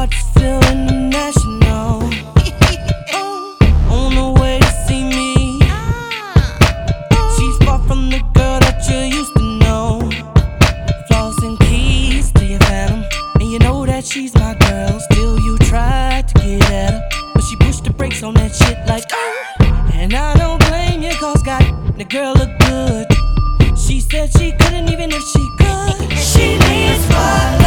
heart's still international. On the way to see me. She's far from the girl that you used to know. Flaws and keys to your phantom, and you know that she's my girl. Still you tried to get at her, but she pushed the brakes on that shit like and I don't blame you, cause God, the girl look good. She said she couldn't even if she could. She needs spotlight.